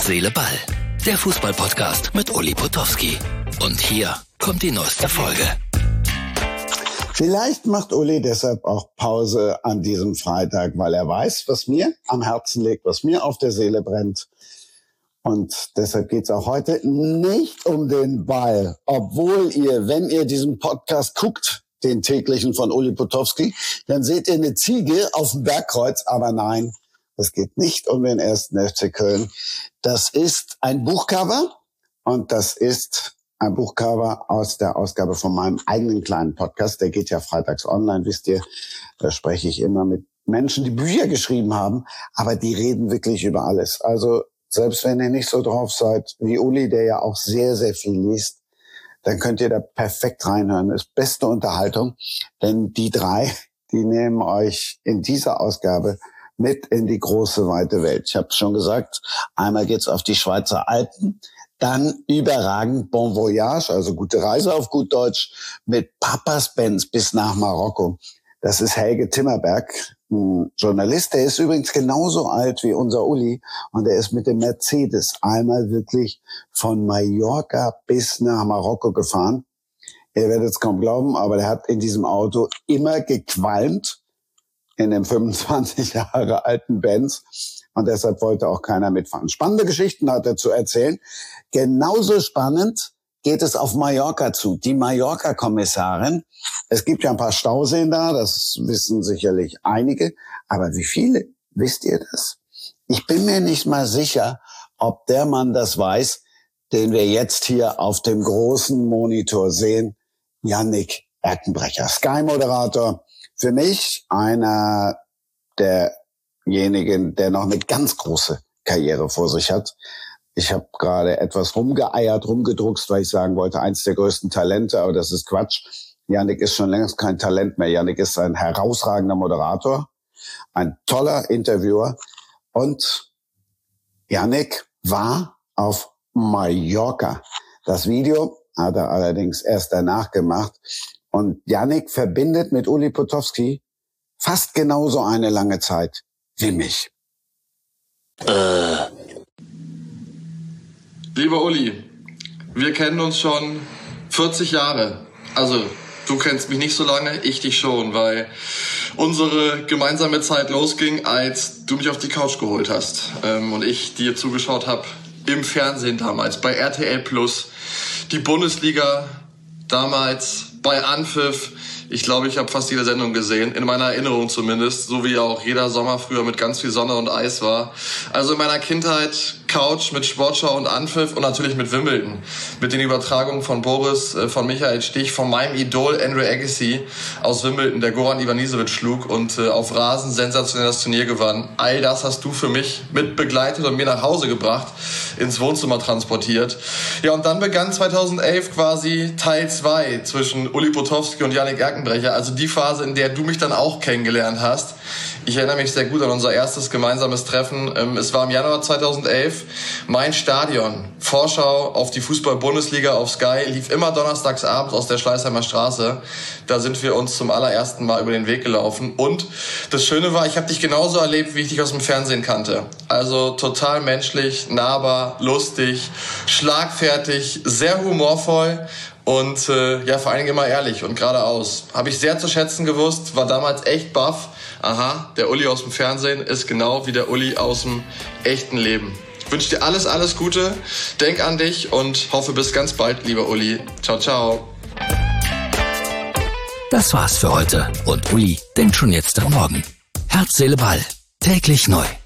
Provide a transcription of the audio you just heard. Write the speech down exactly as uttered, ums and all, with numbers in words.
Herz, Seele, Ball. Der Fußball-Podcast mit Uli Potowski. Und hier kommt die neueste Folge. Vielleicht macht Uli deshalb auch Pause an diesem Freitag, weil er weiß, was mir am Herzen liegt, was mir auf der Seele brennt. Und deshalb geht's auch heute nicht um den Ball. Obwohl ihr, wenn ihr diesen Podcast guckt, den täglichen von Uli Potowski, dann seht ihr eine Ziege auf dem Bergkreuz. Aber nein, es geht nicht um den ersten F C Köln. Das ist ein Buchcover und das ist ein Buchcover aus der Ausgabe von meinem eigenen kleinen Podcast. Der geht ja freitags online, wisst ihr. Da spreche ich immer mit Menschen, die Bücher geschrieben haben, aber die reden wirklich über alles. Also selbst wenn ihr nicht so drauf seid wie Uli, der ja auch sehr, sehr viel liest, dann könnt ihr da perfekt reinhören. Das ist beste Unterhaltung, denn die drei, die nehmen euch in dieser Ausgabe mit in die große, weite Welt. Ich habe es schon gesagt, einmal geht's auf die Schweizer Alpen, dann überragend Bon Voyage, also gute Reise auf gut Deutsch, mit Papas Benz bis nach Marokko. Das ist Helge Timmerberg, ein Journalist, der ist übrigens genauso alt wie unser Uli und der ist mit dem Mercedes einmal wirklich von Mallorca bis nach Marokko gefahren. Ihr werdet es kaum glauben, aber der hat in diesem Auto immer gequalmt, in dem fünfundzwanzig Jahre alten Benz. Und deshalb wollte auch keiner mitfahren. Spannende Geschichten hat er zu erzählen. Genauso spannend geht es auf Mallorca zu. Die Mallorca-Kommissarin. Es gibt ja ein paar Stauseen da, das wissen sicherlich einige. Aber wie viele? Wisst ihr das? Ich bin mir nicht mal sicher, ob der Mann das weiß, den wir jetzt hier auf dem großen Monitor sehen. Yannick Erkenbrecher, Sky-Moderator. Für mich einer derjenigen, der noch eine ganz große Karriere vor sich hat. Ich habe gerade etwas rumgeeiert, rumgedruckst, weil ich sagen wollte, eins der größten Talente, aber das ist Quatsch. Yannick ist schon längst kein Talent mehr. Yannick ist ein herausragender Moderator, ein toller Interviewer. Und Yannick war auf Mallorca. Das Video hat er allerdings erst danach gemacht. Und Yannick verbindet mit Uli Potowski fast genauso eine lange Zeit wie mich. Äh. Lieber Uli, wir kennen uns schon vierzig Jahre. Also, du kennst mich nicht so lange, ich dich schon, weil unsere gemeinsame Zeit losging, als du mich auf die Couch geholt hast ähm, und ich dir zugeschaut habe im Fernsehen damals, bei R T L Plus, die Bundesliga damals bei Anpfiff. Ich glaube, ich habe fast jede Sendung gesehen, in meiner Erinnerung zumindest, so wie auch jeder Sommer früher mit ganz viel Sonne und Eis war. Also in meiner Kindheit Couch mit Sportschau und Anpfiff und natürlich mit Wimbledon. Mit den Übertragungen von Boris, von Michael Stich, von meinem Idol Andre Agassi aus Wimbledon, der Goran Ivanisevic schlug und auf Rasen sensationell das Turnier gewann. All das hast du für mich mit begleitet und mir nach Hause gebracht, ins Wohnzimmer transportiert. Ja, und dann begann zweitausendelf quasi Teil zwei zwischen Uli Potowski und Yannick Erkenbrecher, also die Phase, in der du mich dann auch kennengelernt hast. Ich erinnere mich sehr gut an unser erstes gemeinsames Treffen. Es war im Januar zweitausendelf. Mein Stadion, Vorschau auf die Fußball-Bundesliga auf Sky, lief immer donnerstags abends aus der Schleißheimer Straße. Da sind wir uns zum allerersten Mal über den Weg gelaufen. Und das Schöne war, ich habe dich genauso erlebt, wie ich dich aus dem Fernsehen kannte. Also total menschlich, nahbar, lustig, schlagfertig, sehr humorvoll. Und äh, ja, vor allen Dingen immer ehrlich und geradeaus. Habe ich sehr zu schätzen gewusst, war damals echt baff. Aha, der Uli aus dem Fernsehen ist genau wie der Uli aus dem echten Leben. Ich wünsche dir alles, alles Gute. Denk an dich und hoffe bis ganz bald, lieber Uli. Ciao, ciao. Das war's für heute. Und Uli denkt schon jetzt am Morgen. Herz, Seele, Ball. Täglich neu.